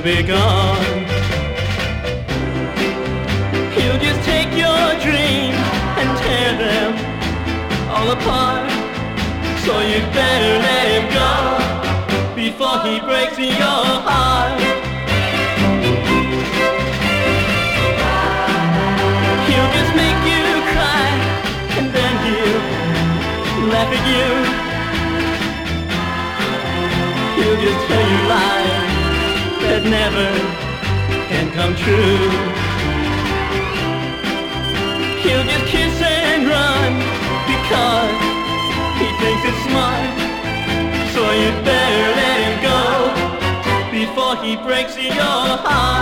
be gone. He'll just take your dreams and tear them all apart. So you better let him go before he breaks your heart. He'll just make you cry and then he'll laugh at you. He'll just tell you lies that never can come true. He'll just kiss and run because he thinks it's smart. So you'd better let him go before he breaks your heart.